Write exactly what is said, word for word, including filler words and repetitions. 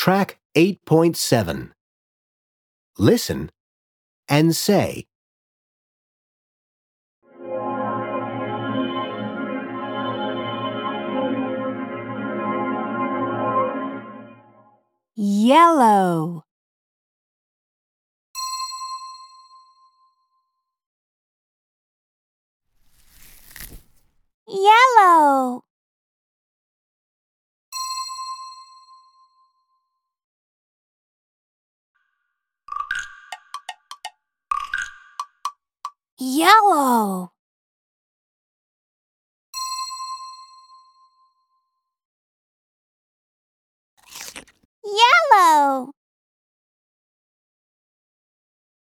Track eight point seven. Listen and say. Yellow. Yellow. Yellow. Yellow.